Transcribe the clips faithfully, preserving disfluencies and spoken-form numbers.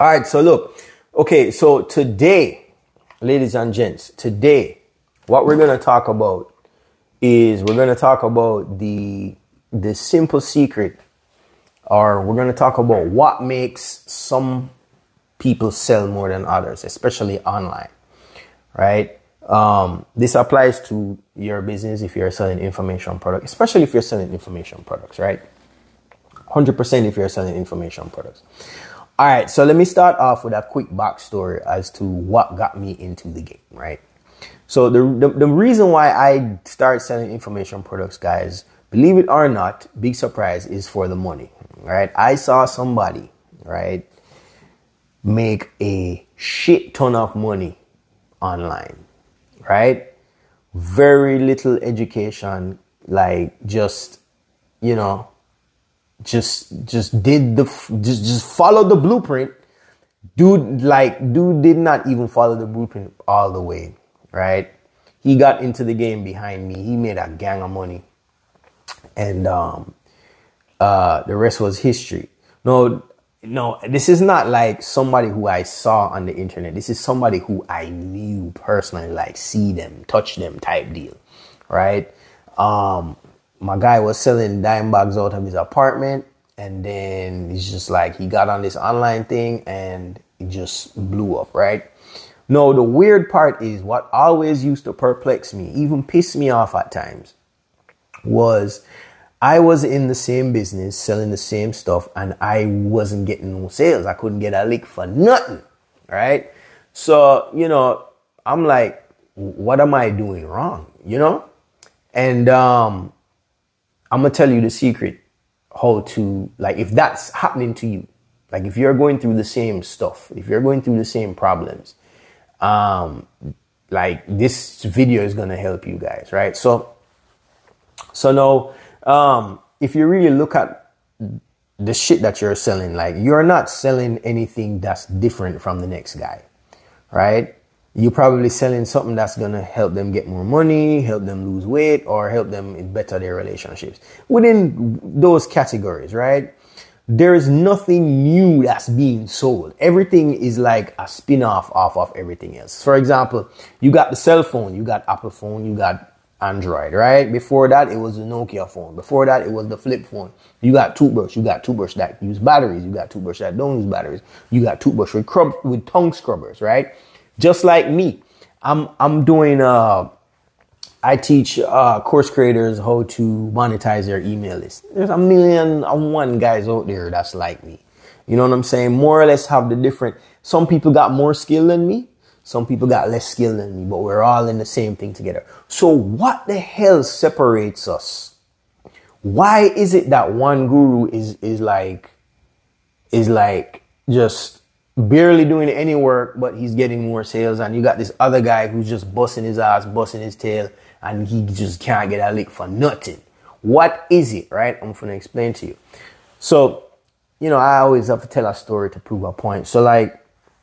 All right, so look. Okay, so today, ladies and gents, today, what we're going to talk about is we're going to talk about the the simple secret, or we're going to talk about what makes some people sell more than others, especially online, right? Um, this applies to your business if you're selling information products, especially if you're selling information products, right? one hundred percent if you're selling information products. All right, so let me start off with a quick backstory as to what got me into the game, right? So the, the, the reason why I started selling information products, guys, believe it or not, big surprise, is for the money, right? I saw somebody, right, make a shit ton of money online, right? Very little education, like just, you know, just, just did the, just, just follow the blueprint. Dude, like, dude did not even follow the blueprint all the way, right? He got into the game behind me. He made a gang of money. And, um, uh, the rest was history. No, no, this is not like somebody who I saw on the internet. This is somebody who I knew personally, like see them, touch them type deal, right? Um, my guy was selling dime bags out of his apartment, and then it's just like he got on this online thing and it just blew up, right? No, the weird part is what always used to perplex me, even piss me off at times, was I was in the same business, selling the same stuff, and I wasn't getting no sales. I couldn't get a lick for nothing, right? So, you know, I'm like, what am I doing wrong, you know? And um, I'm going to tell you the secret, how to, like, if that's happening to you, like if you're going through the same stuff, if you're going through the same problems, um, like this video is going to help you guys, right? So, so now, um, if you really look at the shit that you're selling, like you're not selling anything that's different from the next guy, right? You're probably selling something that's going to help them get more money, help them lose weight, or help them better their relationships. Within those categories, right? There is nothing new that's being sold. Everything is like a spin-off off of everything else. For example, you got the cell phone, you got Apple phone, you got Android, right? Before that, it was the Nokia phone. Before that, it was the flip phone. You got toothbrush. You got toothbrush that use batteries. You got toothbrush that don't use batteries. You got toothbrush with, crub, with tongue scrubbers, right? Just like me, I'm I'm doing. Uh, I teach uh, course creators how to monetize their email list. There's a million and one guys out there that's like me. You know what I'm saying? More or less have the different. Some people got more skill than me. Some people got less skill than me, but we're all in the same thing together. So what the hell separates us? Why is it that one guru is, is like, is like just barely doing any work, but he's getting more sales, and you got this other guy who's just busting his ass, busting his tail, and he just can't get a lick for nothing? What is it, right? I'm going to explain to you. So, you know, I always have to tell a story to prove a point. So like,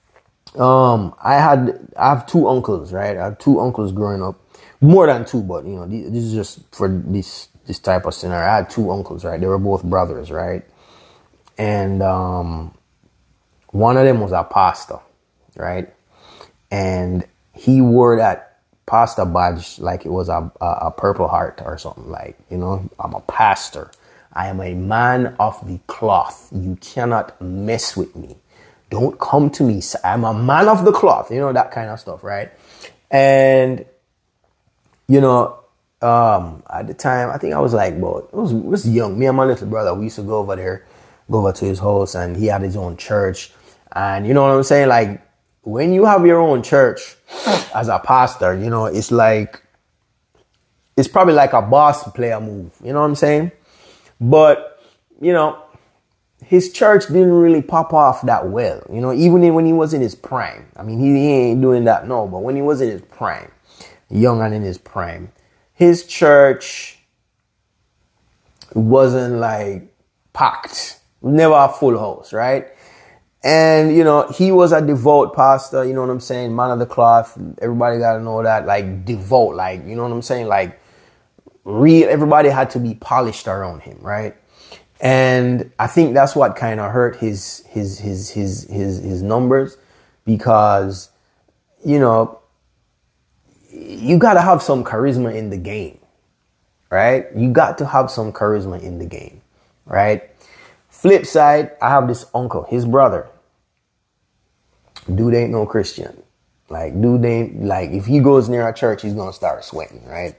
Um, I had, I have two uncles, right? I have two uncles growing up, more than two, but you know, this is just for this, this type of scenario. I had two uncles, right? They were both brothers, right? And, um, one of them was a pastor, right? And he wore that pastor badge like it was a, a, a purple heart or something, like, you know, I'm a pastor. I am a man of the cloth. You cannot mess with me. Don't come to me. I'm a man of the cloth, you know, that kind of stuff, right? And, you know, um, at the time, I think I was like, well, it was, it was young. Me and my little brother, we used to go over there, go over to his house, and he had his own church. And you know what I'm saying? Like, when you have your own church as a pastor, you know, it's like, it's probably like a boss player move. You know what I'm saying? But, you know, his church didn't really pop off that well, you know, even when he was in his prime. I mean, he, he ain't doing that, no, but when he was in his prime, young and in his prime, his church wasn't like packed, never a full house, right? And, you know, he was a devout pastor, you know what I'm saying? Man of the cloth. Everybody got to know that, like, devout, like, you know what I'm saying? Like, real, everybody had to be polished around him, right? And I think that's what kind of hurt his his his his his his numbers, because, you know, you got to have some charisma in the game, right? You got to have some charisma in the game, right? Flip side, I have this uncle, his brother. Dude ain't no Christian. Like, dude ain't, like, if he goes near a church, he's going to start sweating, right?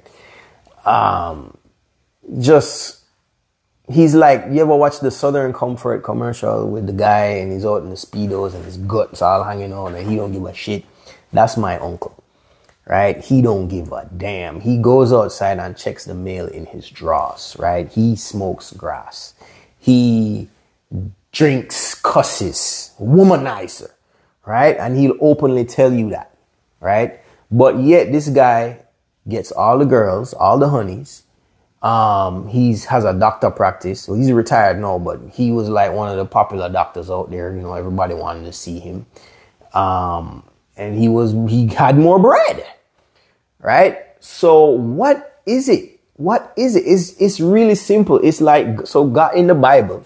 Um, just, he's like, you ever watch the Southern Comfort commercial with the guy and he's out in the Speedos and his guts all hanging on and he don't give a shit? That's my uncle, right? He don't give a damn. He goes outside and checks the mail in his drawers, right? He smokes grass. He drinks, cusses, womanizer, right? And he'll openly tell you that, right? But yet this guy gets all the girls, all the honeys. Um, he's has a doctor practice. So he's retired now, but he was like one of the popular doctors out there. You know, everybody wanted to see him. Um, and he was, he had more bread, right? So what is it? What is it? It's, it's really simple. It's like, so God in the Bible,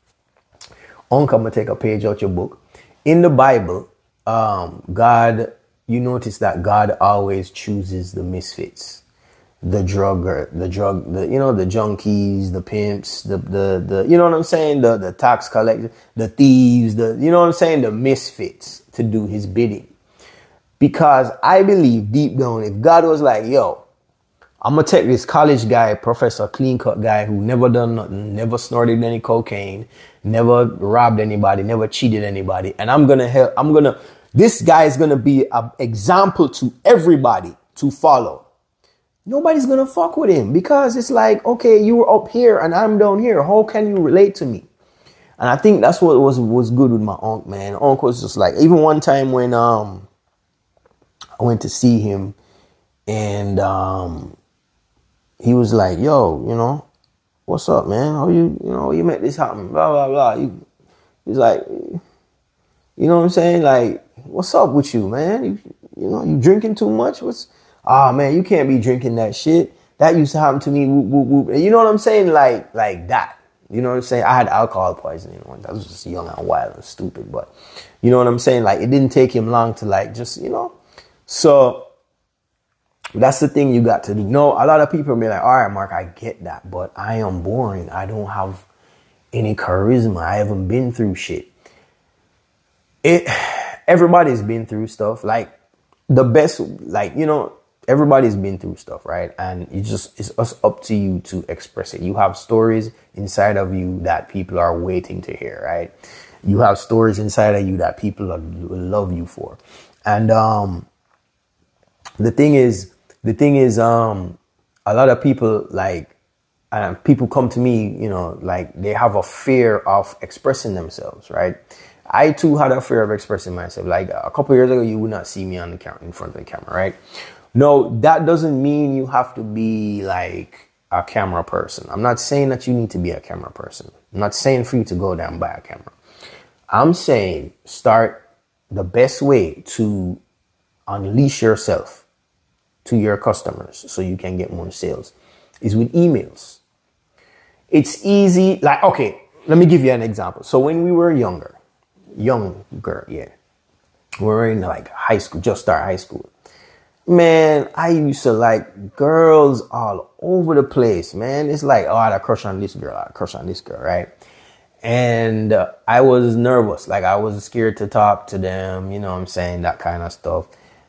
Uncle, I'm going to take a page out your book. In the Bible, um, God, you notice that God always chooses the misfits, the drugger, the drug, the, you know, the junkies, the pimps, the, the, the, you know what I'm saying? The, the tax collectors, the thieves, the, you know what I'm saying? The misfits to do his bidding. Because I believe deep down, if God was like, yo, I'm going to take this college guy, professor, clean cut guy who never done nothing, never snorted any cocaine, never robbed anybody, never cheated anybody. And I'm going to help, I'm going to, this guy is going to be an example to everybody to follow. Nobody's going to fuck with him because it's like, okay, you were up here and I'm down here. How can you relate to me? And I think that's what was, was good with my uncle, man. Uncle was just like, even one time when, um, I went to see him and, um, he was like, yo, you know, what's up, man? How you, you know, you make this happen, blah, blah, blah. He, he's like, you know what I'm saying? Like, what's up with you, man? You, you know, you drinking too much? What's, ah, oh, man, you can't be drinking that shit. That used to happen to me. Whoop, whoop, whoop. You know what I'm saying? Like, like that. You know what I'm saying? I had alcohol poisoning once. I was just young and wild and stupid, but you know what I'm saying? Like, it didn't take him long to like, just, you know, so that's the thing you got to do. No, a lot of people be like, all right, Mark, I get that, but I am boring. I don't have any charisma. I haven't been through shit. It, everybody's been through stuff. Like the best, like, you know, everybody's been through stuff, right? And it just, it's us up to you to express it. You have stories inside of you that people are waiting to hear, right? You have stories inside of you that people are, will love you for. And, um, the thing is, The thing is, um, a lot of people like, uh, people come to me, you know, like they have a fear of expressing themselves, right? I too had a fear of expressing myself. Like a couple of years ago, you would not see me on the camera, in front of the camera, right? No, that doesn't mean you have to be like a camera person. I'm not saying that you need to be a camera person. I'm not saying for you to go down and buy a camera. I'm saying start the best way to unleash yourself to your customers so you can get more sales is with emails. It's easy. Like, okay, let me give you an example. So when we were younger, younger, yeah, we were in like high school, just start high school. Man, I used to like girls all over the place, man. It's like, oh, I had a crush on this girl, I had a crush on this girl, right? And uh, I was nervous. Like I was scared to talk to them, you know what I'm saying? That kind of stuff.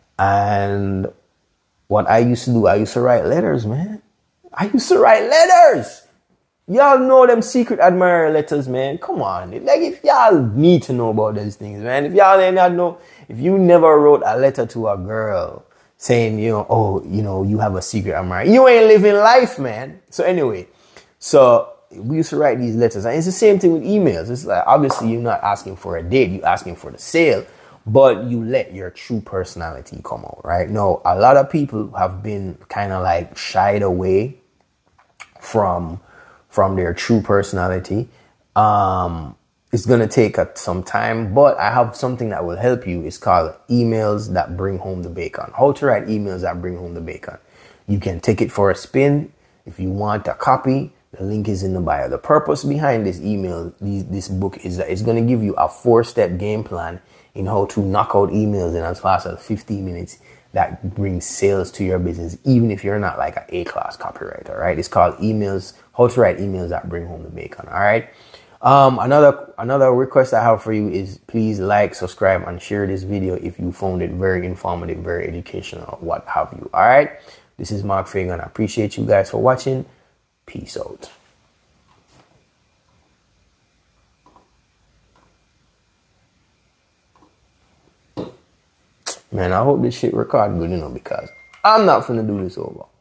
And what I used to do, I used to write letters, man. I used to write letters. Y'all know them secret admirer letters, man. Come on. Like, if y'all need to know about these things, man. If y'all ain't not know, if you never wrote a letter to a girl saying, you know, oh, you know, you have a secret admirer, you ain't living life, man. So anyway, so we used to write these letters. And it's the same thing with emails. It's like, obviously, you're not asking for a date. You're asking for the sale. But you let your true personality come out, right? No, a lot of people have been kind of like shied away from from their true personality. Um, it's going to take a, some time, but I have something that will help you. It's called emails that bring home the bacon. How to write emails that bring home the bacon. You can take it for a spin. If you want a copy, The link is in the bio. The purpose behind this email, these, this book, is that it's going to give you a four-step game plan in how to knock out emails in as fast as fifteen minutes that brings sales to your business, even if you're not like an A-class copywriter, right? It's called emails, how to write emails that bring home the bacon, all right? Um, another another request I have for you is please like, subscribe, and share this video if you found it very informative, very educational, what have you, all right? This is Mark Fagan. I appreciate you guys for watching. Peace out. Man, I hope this shit record good, you know, because I'm not finna do this over.